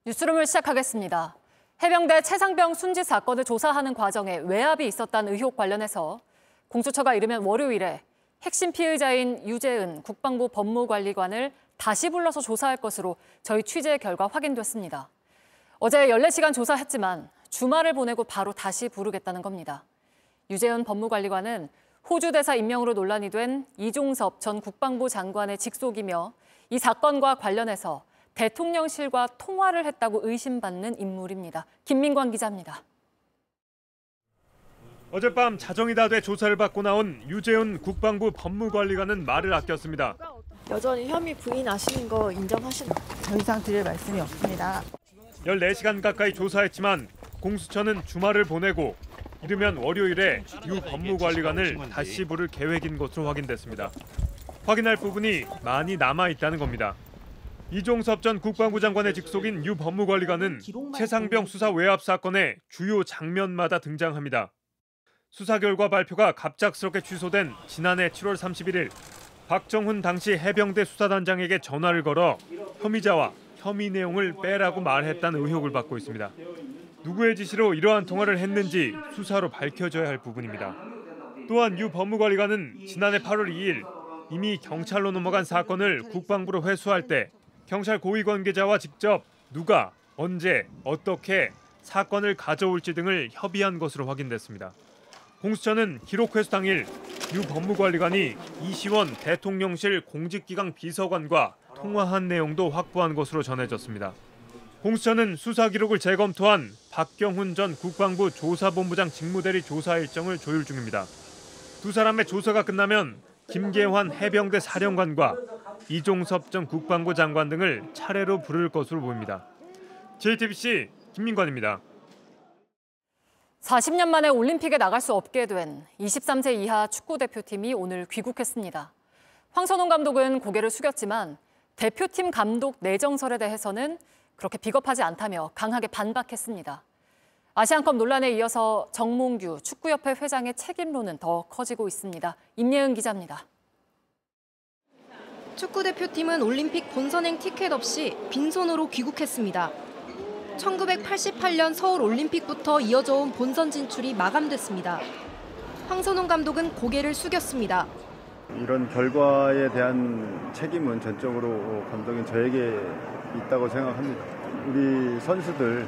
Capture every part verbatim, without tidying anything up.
뉴스룸을 시작하겠습니다. 해병대 최상병 순직 사건을 조사하는 과정에 외압이 있었다는 의혹 관련해서 공수처가 이르면 월요일에 핵심 피의자인 유재은 국방부 법무관리관을 다시 불러서 조사할 것으로 저희 취재 결과 확인됐습니다. 어제 열네 시간 조사했지만 주말을 보내고 바로 다시 부르겠다는 겁니다. 유재은 법무관리관은 호주 대사 임명으로 논란이 된 이종섭 전 국방부 장관의 직속이며 이 사건과 관련해서 대통령실과 통화를 했다고 의심받는 인물입니다. 김민관 기자입니다. 어젯밤 자정이 다 돼 조사를 받고 나온 유재은 국방부 법무관리관은 말을 아꼈습니다. 여전히 혐의 부인하시는 거 인정하시나요? 더 이상 드릴 말씀이 없습니다. 열네 시간 가까이 조사했지만 공수처는 주말을 보내고 이르면 월요일에 유 법무관리관을 다시 부를 계획인 것으로 확인됐습니다. 확인할 부분이 많이 남아있다는 겁니다. 이종섭 전 국방부 장관의 직속인 유 법무관리관은 최상병 수사 외압 사건의 주요 장면마다 등장합니다. 수사 결과 발표가 갑작스럽게 취소된 지난해 칠월 삼십일일 박정훈 당시 해병대 수사단장에게 전화를 걸어 혐의자와 혐의 내용을 빼라고 말했다는 의혹을 받고 있습니다. 누구의 지시로 이러한 통화를 했는지 수사로 밝혀져야 할 부분입니다. 또한 유 법무관리관은 지난해 팔월 이일 이미 경찰로 넘어간 사건을 국방부로 회수할 때 경찰 고위 관계자와 직접 누가, 언제, 어떻게 사건을 가져올지 등을 협의한 것으로 확인됐습니다. 공수처는 기록 회수 당일 유 법무관리관이 이시원 대통령실 공직기강 비서관과 통화한 내용도 확보한 것으로 전해졌습니다. 공수처는 수사 기록을 재검토한 박경훈 전 국방부 조사본부장 직무대리 조사 일정을 조율 중입니다. 두 사람의 조사가 끝나면 김계환 해병대 사령관과 이종섭 전 국방부 장관 등을 차례로 부를 것으로 보입니다. 제이티비씨 김민관입니다. 사십 년 만에 올림픽에 나갈 수 없게 된 이십삼 세 이하 축구대표팀이 오늘 귀국했습니다. 황선홍 감독은 고개를 숙였지만 대표팀 감독 내정설에 대해서는 그렇게 비겁하지 않다며 강하게 반박했습니다. 아시안컵 논란에 이어서 정몽규 축구협회 회장의 책임론은 더 커지고 있습니다. 임예은 기자입니다. 축구대표팀은 올림픽 본선행 티켓 없이 빈손으로 귀국했습니다. 천구백팔십팔 년 서울 올림픽부터 이어져 온 본선 진출이 마감됐습니다. 황선홍 감독은 고개를 숙였습니다. 이런 결과에 대한 책임은 전적으로 감독인 저에게 있다고 생각합니다. 우리 선수들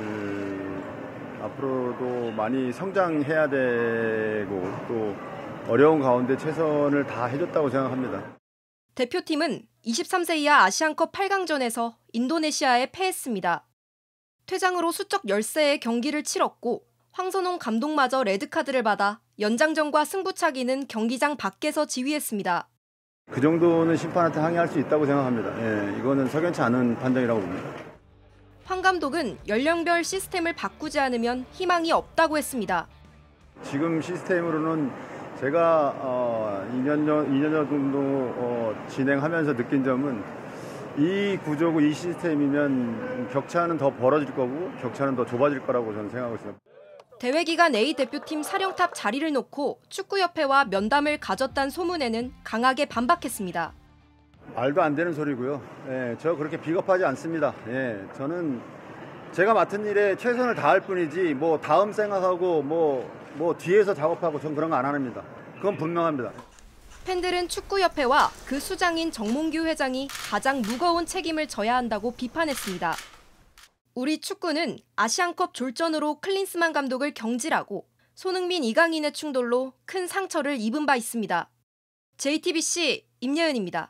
음, 앞으로도 많이 성장해야 되고 또 어려운 가운데 최선을 다 해줬다고 생각합니다. 대표팀은 이십삼 세 이하 아시안컵 팔 강전에서 인도네시아에 패했습니다. 퇴장으로 수적 열세의 경기를 치렀고 황선홍 감독마저 레드카드를 받아 연장전과 승부차기는 경기장 밖에서 지휘했습니다. 그 정도는 심판한테 항의할 수 있다고 생각합니다. 예, 이거는 석연치 않은 판정이라고 봅니다. 황 감독은 연령별 시스템을 바꾸지 않으면 희망이 없다고 했습니다. 지금 시스템으로는 제가 어, 이 년 전, 이 년 정도 어, 진행하면서 느낀 점은 이 구조고 이 시스템이면 격차는 더 벌어질 거고 격차는 더 좁아질 거라고 저는 생각하고 있습니다. 대회 기간 A 대표팀 사령탑 자리를 놓고 축구협회와 면담을 가졌다는 소문에는 강하게 반박했습니다. 말도 안 되는 소리고요. 예, 저 그렇게 비겁하지 않습니다. 예, 저는 제가 맡은 일에 최선을 다할 뿐이지 뭐 다음 생각하고 뭐, 뭐 뒤에서 작업하고 전 그런 거 안 합니다. 그건 분명합니다. 팬들은 축구협회와 그 수장인 정몽규 회장이 가장 무거운 책임을 져야 한다고 비판했습니다. 우리 축구는 아시안컵 졸전으로 클린스만 감독을 경질하고 손흥민, 이강인의 충돌로 큰 상처를 입은 바 있습니다. 제이티비씨 임예은입니다.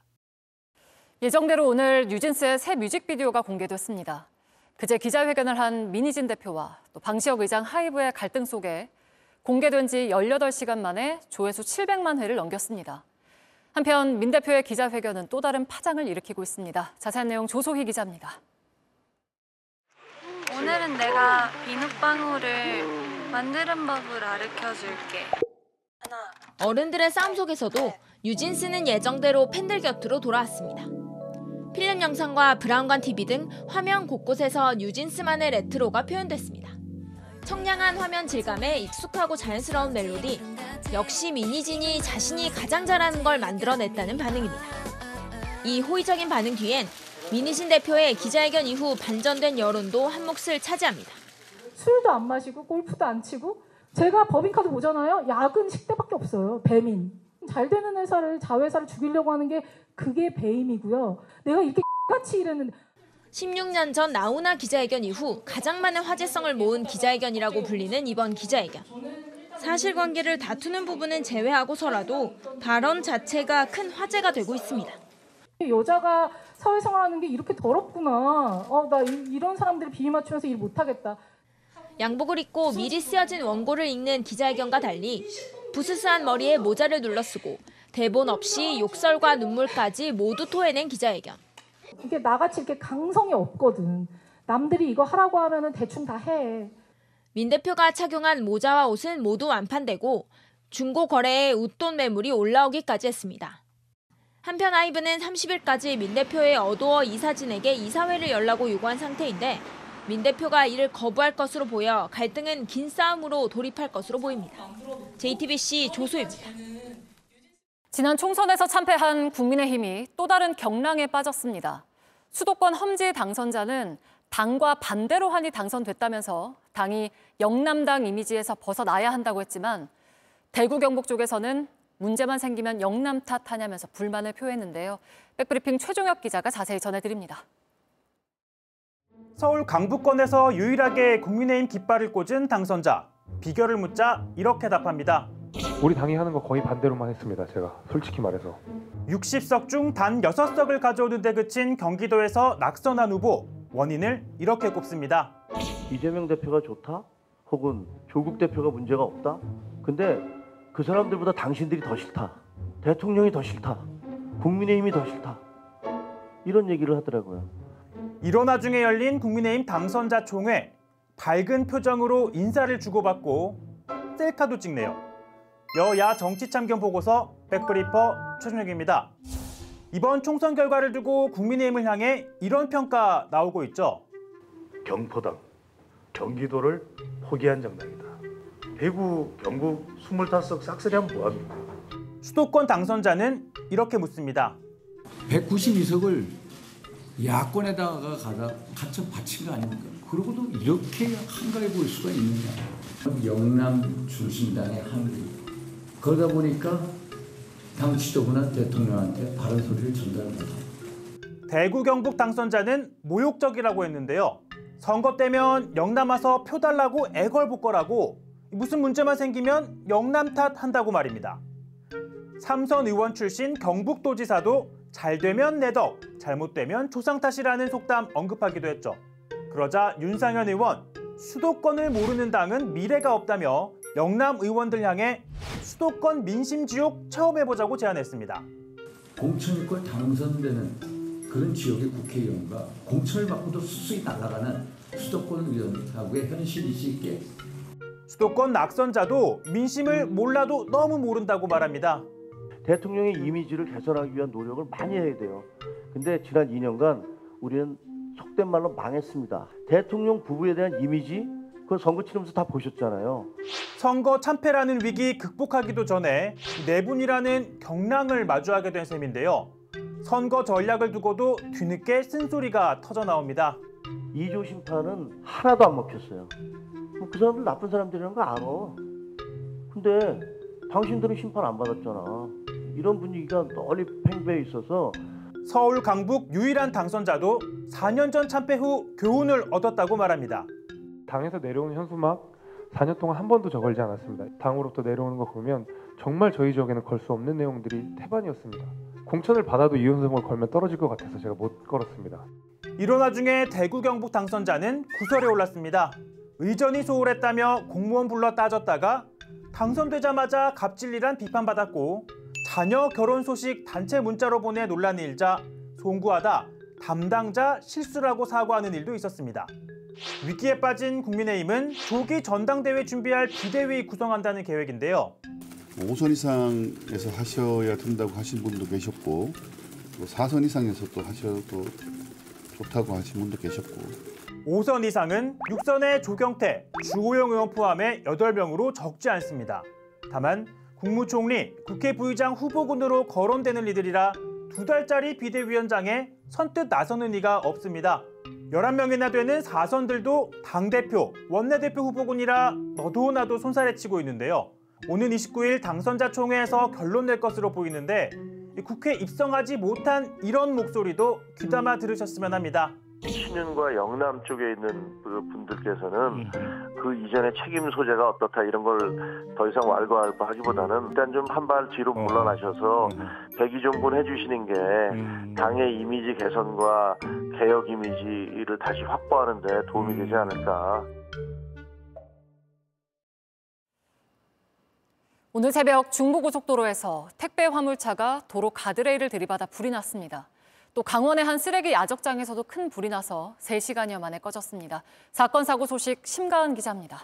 예정대로 오늘 뉴진스의 새 뮤직비디오가 공개됐습니다. 그제 기자회견을 한 민희진 대표와 또 방시혁 의장 하이브의 갈등 속에 공개된 지 열여덟 시간 만에 조회수 칠백만 회를 넘겼습니다. 한편 민 대표의 기자회견은 또 다른 파장을 일으키고 있습니다. 자세한 내용 조소희 기자입니다. 오늘은 내가 비눗방울을 만드는 법을 가르쳐줄게. 하나. 어른들의 싸움 속에서도 뉴진스는 예정대로 팬들 곁으로 돌아왔습니다. 필름 영상과 브라운관 티비 등 화면 곳곳에서 뉴진스만의 레트로가 표현됐습니다. 청량한 화면 질감에 익숙하고 자연스러운 멜로디, 역시 민희진이 자신이 가장 잘하는 걸 만들어냈다는 반응입니다. 이 호의적인 반응 뒤엔 민희신 대표의 기자회견 이후 반전된 여론도 한 몫을 차지합니다. 술도 안 마시고 골프도 안 치고 제가 법인카드 보잖아요. 야근 식대밖에 없어요. 배민. 잘 되는 회사를 자회사를 죽이려고 하는 게 그게 배임이고요. 내가 이렇게 같이 일했는데. 십육 년 전 나훈아 기자회견 이후 가장 많은 화제성을 모은 기자회견이라고 불리는 이번 기자회견. 사실관계를 다투는 부분은 제외하고서라도 발언 자체가 큰 화제가 되고 있습니다. 여자가 사회생활하는 게 이렇게 더럽구나. 어, 나 이, 이런 사람들이 비위 맞추면서 일 못하겠다. 양복을 입고 미리 쓰여진 원고를 읽는 기자회견과 달리 부스스한 머리에 모자를 눌러쓰고 대본 없이 욕설과 눈물까지 모두 토해낸 기자회견. 이게 나같이 이렇게 강성이 없거든. 남들이 이거 하라고 하면은 대충 다 해. 민 대표가 착용한 모자와 옷은 모두 완판되고 중고 거래에 웃돈 매물이 올라오기까지 했습니다. 한편 하이브는 삼십 일까지 민 대표의 어도어 이사진에게 이사회를 열라고 요구한 상태인데 민 대표가 이를 거부할 것으로 보여 갈등은 긴 싸움으로 돌입할 것으로 보입니다. 제이티비씨 조소입니다. 지난 총선에서 참패한 국민의힘이 또 다른 경랑에 빠졌습니다. 수도권 험지 당선자는 당과 반대로 한이 당선됐다면서 당이 영남당 이미지에서 벗어나야 한다고 했지만 대구 경북 쪽에서는 문제만 생기면 영남 탓하냐면서 불만을 표했는데요. 백브리핑 최종혁 기자가 자세히 전해드립니다. 서울 강북권에서 유일하게 국민의힘 깃발을 꽂은 당선자. 비결을 묻자 이렇게 답합니다. 우리 당이 하는 거 거의 반대로만 했습니다. 제가 솔직히 말해서. 육십 석 중 단 여섯 석을 가져오는 데 그친 경기도에서 낙선한 후보. 원인을 이렇게 꼽습니다. 이재명 대표가 좋다? 혹은 조국 대표가 문제가 없다? 근데 그 사람들보다 당신들이 더 싫다. 대통령이 더 싫다. 국민의힘이 더 싫다. 이런 얘기를 하더라고요. 일원화 중에 열린 국민의힘 당선자 총회. 밝은 표정으로 인사를 주고받고 셀카도 찍네요. 여야 정치 참견 보고서 백브리퍼 최준혁입니다. 이번 총선 결과를 두고 국민의힘을 향해 이런 평가 나오고 있죠. 경포당, 경기도를 포기한 정당이다. 대구, 경북 스물다섯 석 싹쓸이하면 뭐합니까? 수도권 당선자는 이렇게 묻습니다. 백구십이 석을 야권에다가 가다 갖춰 바친 거 아닙니까? 그러고도 이렇게 한가해 보일 수가 있느냐. 영남 중심당의 한계. 그러다 보니까 당 지도부나 대통령한테 바른 소리를 전달 못합니다. 대구 경북 당선자는 모욕적이라고 했는데요. 선거 때면 영남 와서 표 달라고 애걸복걸하고 무슨 문제만 생기면 영남 탓한다고 말입니다. 삼선 의원 출신 경북도지사도 잘 되면 내 덕, 잘못되면 조상 탓이라는 속담 언급하기도 했죠. 그러자 윤상현 의원, 수도권을 모르는 당은 미래가 없다며 영남 의원들 향해 수도권 민심 지옥 체험해보자고 제안했습니다. 공천권 당선되는 그런 지역의 국회의원과 공천을 받고도 수수히 날아가는 수도권 의원하고의 현실 있게 수도권 낙선자도 민심을 몰라도 너무 모른다고 말합니다. 대통령의 이미지를 개선하기 위한 노력을 많이 해야 돼요. 근데 지난 이 년간 우리는 속된 말로 망했습니다. 대통령 부부에 대한 이미지, 그걸 선거 치르면서 다 보셨잖아요. 선거 참패라는 위기 극복하기도 전에 내분이라는 경랑을 마주하게 된 셈인데요. 선거 전략을 두고도 뒤늦게 쓴소리가 터져 나옵니다. 이조 심판은 하나도 안 먹혔어요. 뭐 그 사람들 나쁜 사람들이라는 거 알아. 근데 당신들은 심판 안 받았잖아. 이런 분위기가 널리 팽배해 있어서 서울 강북 유일한 당선자도 사 년 전 참패 후 교훈을 얻었다고 말합니다. 당에서 내려오는 현수막 사 년 동안 한 번도 저걸지 않았습니다. 당으로부터 내려오는 거 보면 정말 저희 지역에는 걸 수 없는 내용들이 태반이었습니다. 공천을 받아도 이혼성을 걸면 떨어질 것 같아서 제가 못 걸었습니다. 일원화 중에 대구 경북 당선자는 구설에 올랐습니다. 의전이 소홀했다며 공무원 불러 따졌다가 당선되자마자 갑질이란 비판받았고 자녀 결혼 소식 단체 문자로 보내 논란이 일자 송구하다 담당자 실수라고 사과하는 일도 있었습니다. 위기에 빠진 국민의힘은 조기 전당대회 준비할 비대위 구성한다는 계획인데요. 오 선 이상에서 하셔야 된다고 하신 분도 계셨고 사 선 이상에서 또 하셔도 좋다고 하신 분도 계셨고 오 선 이상은 육 선의 조경태, 주호영 의원 포함해 여덟 명으로 적지 않습니다. 다만 국무총리, 국회 부의장 후보군으로 거론되는 이들이라 두 달짜리 비대위원장에 선뜻 나서는 이가 없습니다. 열한 명이나 되는 사선들도 당대표, 원내대표 후보군이라 너도 나도 손살에 치고 있는데요. 오는 이십구 일 당선자 총회에서 결론 낼 것으로 보이는데 국회 입성하지 못한 이런 목소리도 귀담아 들으셨으면 합니다. 신윤과 영남 쪽에 있는 그 분들께서는 그 이전의 책임 소재가 어떻다 이런 걸 더 이상 왈가왈부하기보다는 일단 좀 한 발 뒤로 물러나셔서 백의종군 해주시는 게 당의 이미지 개선과 개혁 이미지를 다시 확보하는 데 도움이 되지 않을까. 오늘 새벽 중부고속도로에서 택배 화물차가 도로 가드레일을 들이받아 불이 났습니다. 또 강원의 한 쓰레기 야적장에서도 큰 불이 나서 세 시간여 만에 꺼졌습니다. 사건 사고 소식 심가은 기자입니다.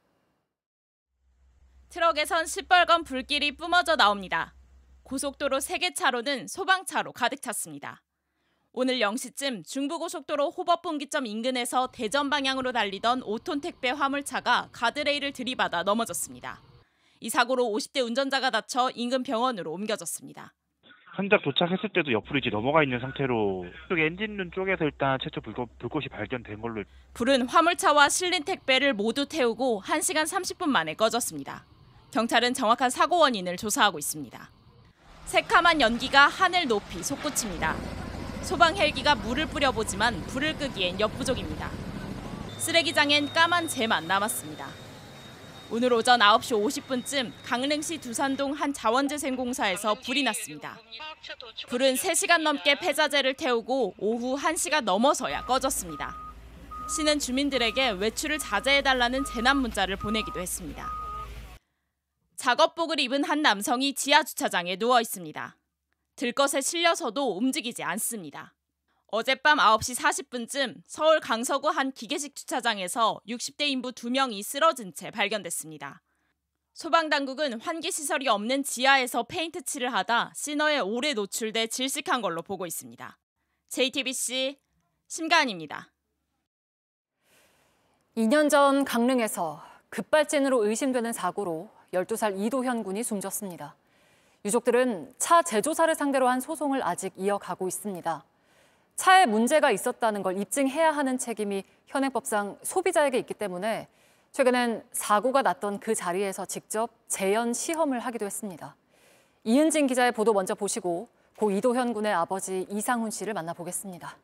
트럭에선 시뻘건 불길이 뿜어져 나옵니다. 고속도로 세 개 차로는 소방차로 가득 찼습니다. 오늘 영 시쯤 중부고속도로 호법분기점 인근에서 대전 방향으로 달리던 오 톤 택배 화물차가 가드레일을 들이받아 넘어졌습니다. 이 사고로 오십 대 운전자가 다쳐 인근 병원으로 옮겨졌습니다. 현장 도착했을 때도 옆으로 이제 넘어가 있는 상태로 쪽 엔진룸 쪽에서 일단 최초 불꽃, 불꽃이 발견된 걸로. 불은 화물차와 실린 택배를 모두 태우고 한 시간 삼십 분 만에 꺼졌습니다. 경찰은 정확한 사고 원인을 조사하고 있습니다. 새카만 연기가 하늘 높이 솟구칩니다. 소방 헬기가 물을 뿌려보지만 불을 끄기엔 역부족입니다. 쓰레기장엔 까만 재만 남았습니다. 오늘 오전 아홉 시 오십 분쯤 강릉시 두산동 한 자원재생공사에서 불이 났습니다. 불은 세 시간 넘게 폐자재를 태우고 오후 한 시가 넘어서야 꺼졌습니다. 시는 주민들에게 외출을 자제해달라는 재난 문자를 보내기도 했습니다. 작업복을 입은 한 남성이 지하 주차장에 누워 있습니다. 들것에 실려서도 움직이지 않습니다. 어젯밤 아홉 시 사십 분쯤 서울 강서구 한 기계식 주차장에서 육십 대 인부 두 명이 쓰러진 채 발견됐습니다. 소방당국은 환기시설이 없는 지하에서 페인트 칠을 하다 시너에 오래 노출돼 질식한 걸로 보고 있습니다. 제이티비씨 심가은입니다. 이 년 전 강릉에서 급발진으로 의심되는 사고로 열두 살 이도현 군이 숨졌습니다. 유족들은 차 제조사를 상대로 한 소송을 아직 이어가고 있습니다. 차에 문제가 있었다는 걸 입증해야 하는 책임이 현행법상 소비자에게 있기 때문에 최근엔 사고가 났던 그 자리에서 직접 재연 시험을 하기도 했습니다. 이은진 기자의 보도 먼저 보시고 고 이도현 군의 아버지 이상훈 씨를 만나보겠습니다.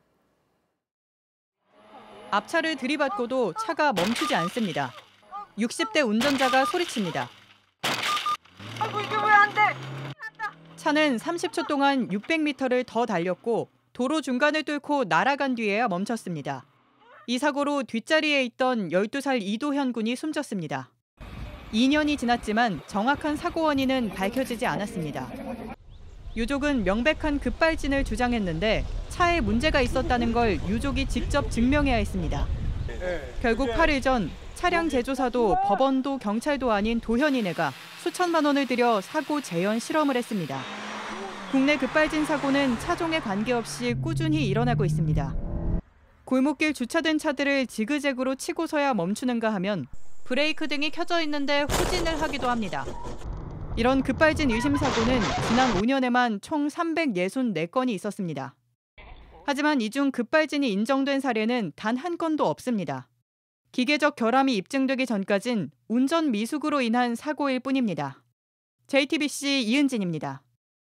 앞차를 들이받고도 차가 멈추지 않습니다. 육십 대 운전자가 소리칩니다. 아이고 이게 왜 안 돼? 차는 삼십 초 동안 육백 미터를 더 달렸고 도로 중간을 뚫고 날아간 뒤에야 멈췄습니다. 이 사고로 뒷자리에 있던 열두 살 이도현 군이 숨졌습니다. 이 년이 지났지만 정확한 사고 원인은 밝혀지지 않았습니다. 유족은 명백한 급발진을 주장했는데 차에 문제가 있었다는 걸 유족이 직접 증명해야 했습니다. 결국 팔 일 전 차량 제조사도 법원도 경찰도 아닌 도현이네가 수천만 원을 들여 사고 재현 실험을 했습니다. 국내 급발진 사고는 차종에 관계없이 꾸준히 일어나고 있습니다. 골목길 주차된 차들을 지그재그로 치고서야 멈추는가 하면 브레이크 등이 켜져 있는데 후진을 하기도 합니다. 이런 급발진 의심 사고는 지난 오 년에만 총 삼백육십사 건이 있었습니다. 하지만 이 중 급발진이 인정된 사례는 단 한 건도 없습니다. 기계적 결함이 입증되기 전까진 운전 미숙으로 인한 사고일 뿐입니다. 제이티비씨 이은진입니다.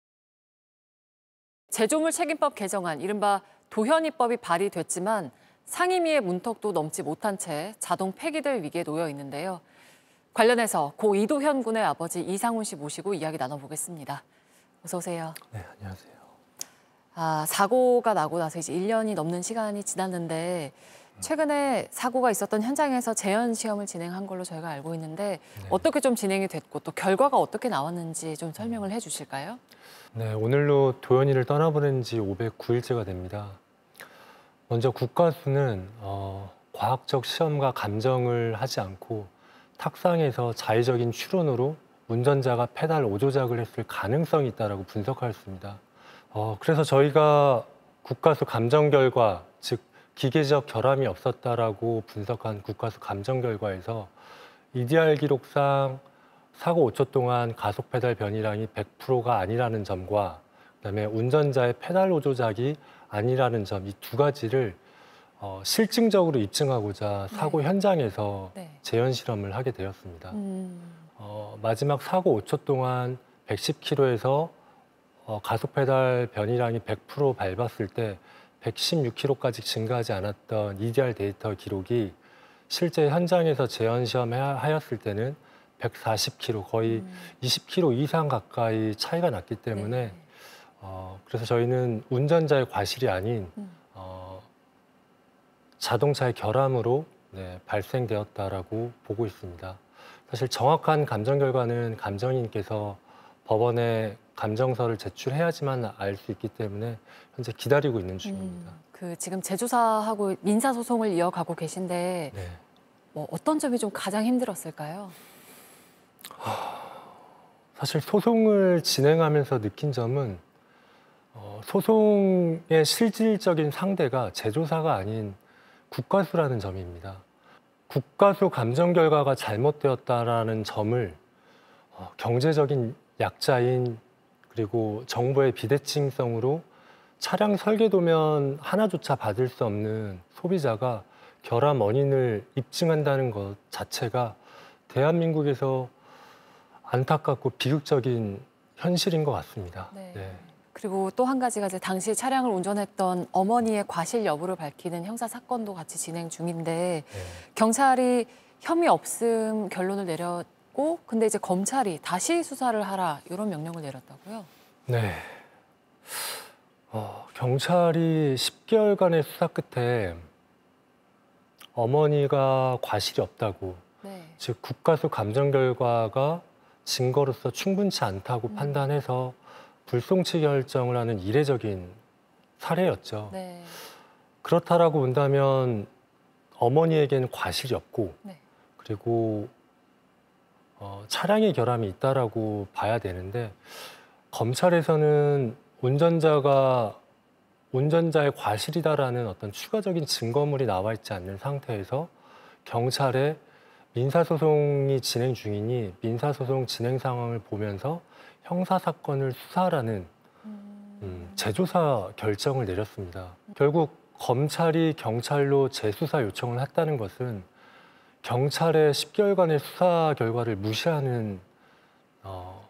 제조물 책임법 개정안, 이른바 도현이법이 발의됐지만 상임위의 문턱도 넘지 못한 채 자동 폐기될 위기에 놓여 있는데요. 관련해서 고 이도현 군의 아버지 이상훈 씨 모시고 이야기 나눠보겠습니다. 어서 오세요. 네, 안녕하세요. 아, 사고가 나고 나서 이제 일 년이 넘는 시간이 지났는데 최근에 사고가 있었던 현장에서 재현 시험을 진행한 걸로 저희가 알고 있는데 네. 어떻게 좀 진행이 됐고 또 결과가 어떻게 나왔는지 좀 설명을 해주실까요? 네, 오늘로 도현이를 떠나보낸 지 오백구 일째가 됩니다. 먼저 국가수는 어, 과학적 시험과 감정을 하지 않고 탁상에서 자의적인 추론으로 운전자가 페달 오조작을 했을 가능성이 있다고 분석하였습니다. 어, 그래서 저희가 국가수 감정 결과, 즉 기계적 결함이 없었다라고 분석한 국가수 감정 결과에서 이디알 기록상 사고 오 초 동안 가속 페달 변이량이 백 퍼센트가 아니라는 점과 그다음에 운전자의 페달 오조작이 아니라는 점, 이 두 가지를 어, 실증적으로 입증하고자 사고 네. 현장에서 네. 재현 실험을 하게 되었습니다. 음. 어, 마지막 사고 오 초 동안 백십 킬로미터에서 어, 가속 페달 변이량이 백 퍼센트 밟았을 때 백십육 킬로미터까지 증가하지 않았던 이디알 데이터 기록이 실제 현장에서 재현 시험하였을 때는 백사십 킬로미터, 거의 음. 이십 킬로미터 이상 가까이 차이가 났기 때문에 네. 어, 그래서 저희는 운전자의 과실이 아닌 음. 어, 자동차의 결함으로 네, 발생되었다라고 보고 있습니다. 사실 정확한 감정 결과는 감정인께서 법원에 감정서를 제출해야지만 알 수 있기 때문에 현재 기다리고 있는 중입니다. 음, 그 지금 제조사하고 민사 소송을 이어가고 계신데 네. 뭐 어떤 점이 좀 가장 힘들었을까요? 사실 소송을 진행하면서 느낀 점은 어, 소송의 실질적인 상대가 제조사가 아닌 국가수라는 점입니다. 국가수 감정 결과가 잘못되었다라는 점을 어, 경제적인 약자인 그리고 정부의 비대칭성으로 차량 설계도면 하나조차 받을 수 없는 소비자가 결함 원인을 입증한다는 것 자체가 대한민국에서 안타깝고 비극적인 현실인 것 같습니다. 네. 네. 그리고 또 한 가지가 이제 당시 차량을 운전했던 어머니의 과실 여부를 밝히는 형사 사건도 같이 진행 중인데 네. 경찰이 혐의 없음 결론을 내렸고 근데 이제 검찰이 다시 수사를 하라 이런 명령을 내렸다고요? 네. 어, 경찰이 십 개월간의 수사 끝에 어머니가 과실이 없다고, 네. 즉 국가수 감정 결과가 증거로서 충분치 않다고 음. 판단해서 불송치 결정을 하는 이례적인 사례였죠. 네. 그렇다라고 본다면 어머니에게는 과실이 없고 네. 그리고 어, 차량의 결함이 있다라고 봐야 되는데 검찰에서는 운전자가 운전자의 과실이다라는 어떤 추가적인 증거물이 나와 있지 않는 상태에서 경찰에 민사소송이 진행 중이니 민사소송 진행 상황을 보면서 형사사건을 수사하라는 음, 재조사 결정을 내렸습니다. 결국 검찰이 경찰로 재수사 요청을 했다는 것은 경찰의 십 개월간의 수사 결과를 무시하는 어,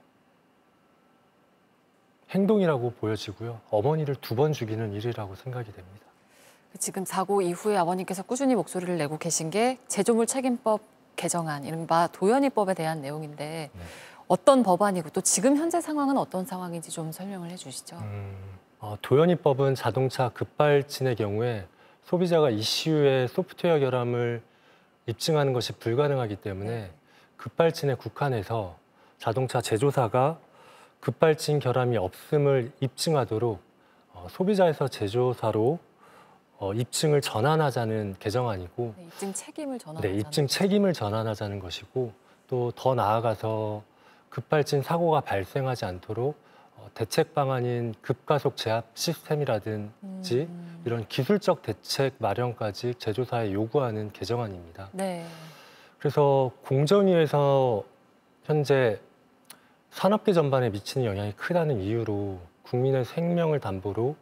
행동이라고 보여지고요. 어머니를 두 번 죽이는 일이라고 생각이 됩니다. 지금 사고 이후에 아버님께서 꾸준히 목소리를 내고 계신 게 제조물 책임법 개정안, 이른바 도연이법에 대한 내용인데 네. 어떤 법안이고 또 지금 현재 상황은 어떤 상황인지 좀 설명을 해주시죠. 음, 어, 도연이법은 자동차 급발진의 경우에 소비자가 이슈의 소프트웨어 결함을 입증하는 것이 불가능하기 때문에 네. 급발진에 국한해서 자동차 제조사가 급발진 결함이 없음을 입증하도록 어, 소비자에서 제조사로 어, 입증을 전환하자는 개정안이고 네, 입증 책임을 전환하자는 네, 입증 책임을 전환하자는 것이고 또 더 나아가서 급발진 사고가 발생하지 않도록 어, 대책 방안인 급가속 제압 시스템이라든지 음. 이런 기술적 대책 마련까지 제조사에 요구하는 개정안입니다. 네. 그래서 공정위에서 현재 산업계 전반에 미치는 영향이 크다는 이유로 국민의 생명을 담보로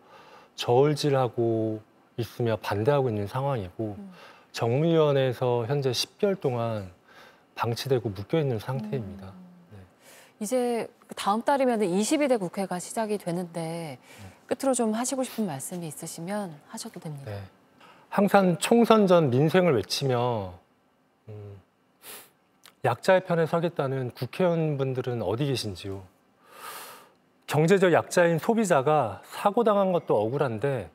저울질하고 있으며 반대하고 있는 상황이고 음. 정무위원회에서 현재 십 개월 동안 방치되고 묶여 있는 상태입니다. 음. 네. 이제 다음 달이면 이십이 대 국회가 시작이 되는데 네. 끝으로 좀 하시고 싶은 말씀이 있으시면 하셔도 됩니다. 네. 항상 총선 전 민생을 외치며 음, 약자의 편에 서겠다는 국회의원분들은 어디 계신지요? 경제적 약자인 소비자가 사고당한 것도 억울한데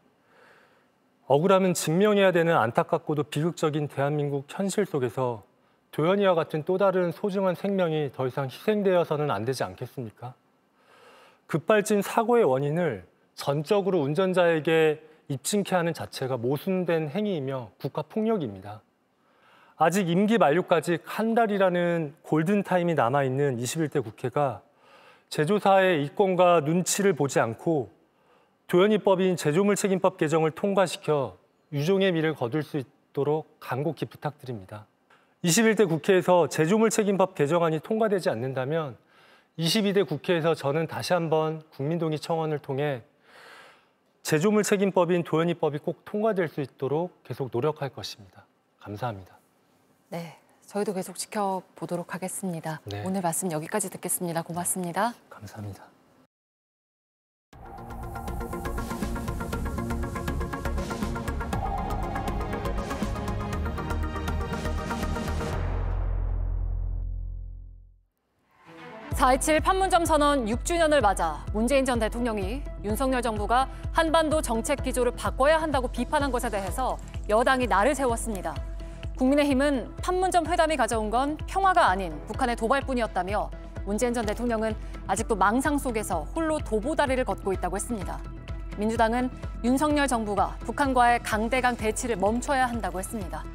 억울하면 증명해야 되는 안타깝고도 비극적인 대한민국 현실 속에서 도연이와 같은 또 다른 소중한 생명이 더 이상 희생되어서는 안 되지 않겠습니까? 급발진 사고의 원인을 전적으로 운전자에게 입증케 하는 자체가 모순된 행위이며 국가폭력입니다. 아직 임기 만료까지 한 달이라는 골든타임이 남아있는 이십일 대 국회가 제조사의 이권과 눈치를 보지 않고 도연이법인 제조물 책임법 개정을 통과시켜 유종의 미를 거둘 수 있도록 간곡히 부탁드립니다. 이십일 대 국회에서 제조물 책임법 개정안이 통과되지 않는다면 이십이 대 국회에서 저는 다시 한번 국민동의 청원을 통해 제조물 책임법인 도연이법이 꼭 통과될 수 있도록 계속 노력할 것입니다. 감사합니다. 네, 저희도 계속 지켜보도록 하겠습니다. 네. 오늘 말씀 여기까지 듣겠습니다. 고맙습니다. 감사합니다. 사 이칠 판문점 선언 육 주년을 맞아 문재인 전 대통령이 윤석열 정부가 한반도 정책 기조를 바꿔야 한다고 비판한 것에 대해서 여당이 날을 세웠습니다. 국민의힘은 판문점 회담이 가져온 건 평화가 아닌 북한의 도발뿐이었다며 문재인 전 대통령은 아직도 망상 속에서 홀로 도보다리를 걷고 있다고 했습니다. 민주당은 윤석열 정부가 북한과의 강대강 대치를 멈춰야 한다고 했습니다.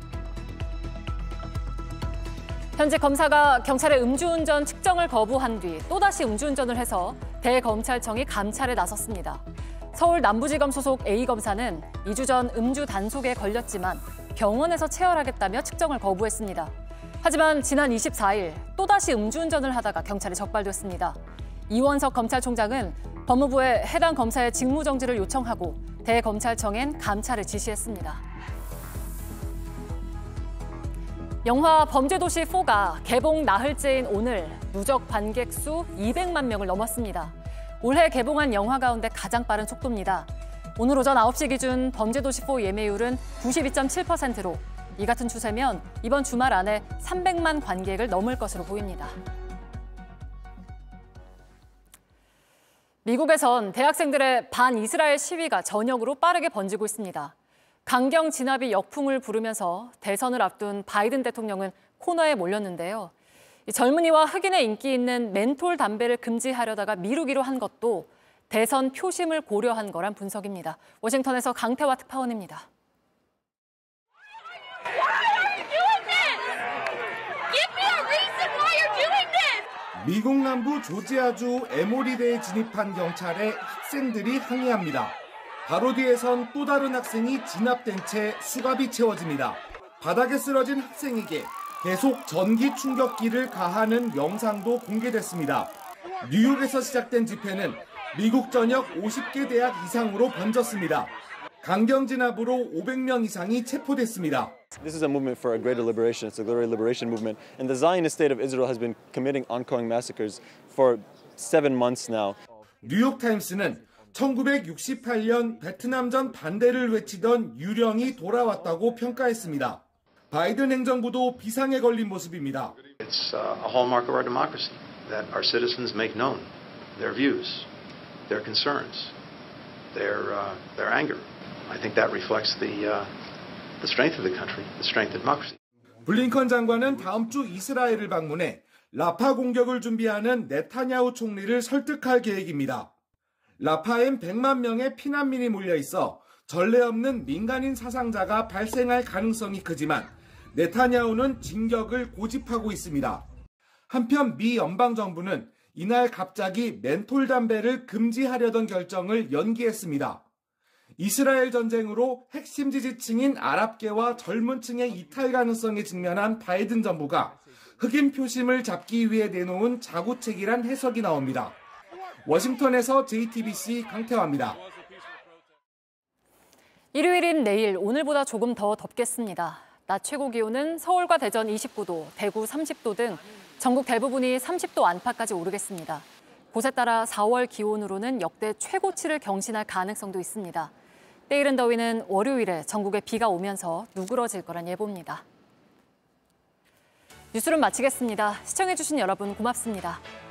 현재 검사가 경찰의 음주운전 측정을 거부한 뒤 또다시 음주운전을 해서 대검찰청이 감찰에 나섰습니다. 서울 남부지검 소속 A 검사는 이 주 전 음주 단속에 걸렸지만 병원에서 체열하겠다며 측정을 거부했습니다. 하지만 지난 이십사 일 또다시 음주운전을 하다가 경찰에 적발됐습니다. 이원석 검찰총장은 법무부에 해당 검사의 직무정지를 요청하고 대검찰청엔 감찰을 지시했습니다. 영화 범죄도시 사가 개봉 나흘째인 오늘 누적 관객 수 이백만 명을 넘었습니다. 올해 개봉한 영화 가운데 가장 빠른 속도입니다. 오늘 오전 아홉 시 기준 범죄도시 사 예매율은 구십이 점 칠 퍼센트로 이 같은 추세면 이번 주말 안에 삼백만 관객을 넘을 것으로 보입니다. 미국에선 대학생들의 반이스라엘 시위가 전역으로 빠르게 번지고 있습니다. 강경 진압이 역풍을 부르면서 대선을 앞둔 바이든 대통령은 코너에 몰렸는데요. 젊은이와 흑인의 인기 있는 멘톨 담배를 금지하려다가 미루기로 한 것도 대선 표심을 고려한 거란 분석입니다. 워싱턴에서 강태화 특파원입니다. 미국 남부 조지아주 에모리대에 진입한 경찰에 학생들이 항의합니다. 바로 뒤에선 또 다른 학생이 진압된 채 수갑이 채워집니다. 바닥에 쓰러진 학생에게 계속 전기 충격기를 가하는 영상도 공개됐습니다. 뉴욕에서 시작된 집회는 미국 전역 오십 개 대학 이상으로 번졌습니다. 강경 진압으로 오백 명 이상이 체포됐습니다. This is a movement for a greater liberation. It's a greater liberation movement. And the Zionist state of Israel has been committing ongoing massacres for seven months now. 뉴욕타임스는 천구백육십팔 년 베트남전 반대를 외치던 유령이 돌아왔다고 평가했습니다. 바이든 행정부도 비상에 걸린 모습입니다. It's a hallmark of our democracy that our citizens make known their views, their concerns, their uh, their anger. I think that reflects the uh, the strength of the country, the strength of democracy. 블링컨 장관은 다음 주 이스라엘을 방문해 라파 공격을 준비하는 네타냐후 총리를 설득할 계획입니다. 라파엔 백만 명의 피난민이 몰려 있어 전례 없는 민간인 사상자가 발생할 가능성이 크지만 네타냐후는 진격을 고집하고 있습니다. 한편 미 연방정부는 이날 갑자기 멘톨 담배를 금지하려던 결정을 연기했습니다. 이스라엘 전쟁으로 핵심 지지층인 아랍계와 젊은 층의 이탈 가능성에 직면한 바이든 정부가 흑인 표심을 잡기 위해 내놓은 자구책이란 해석이 나옵니다. 워싱턴에서 제이티비씨 강태화입니다. 일요일인 내일 오늘보다 조금 더 덥겠습니다. 낮 최고 기온은 서울과 대전 이십구 도, 대구 삼십 도 등 전국 대부분이 삼십 도 안팎까지 오르겠습니다. 곳에 따라 사월 기온으로는 역대 최고치를 경신할 가능성도 있습니다. 때이른 더위는 월요일에 전국에 비가 오면서 누그러질 거란 예보입니다. 뉴스룸 마치겠습니다. 시청해주신 여러분 고맙습니다.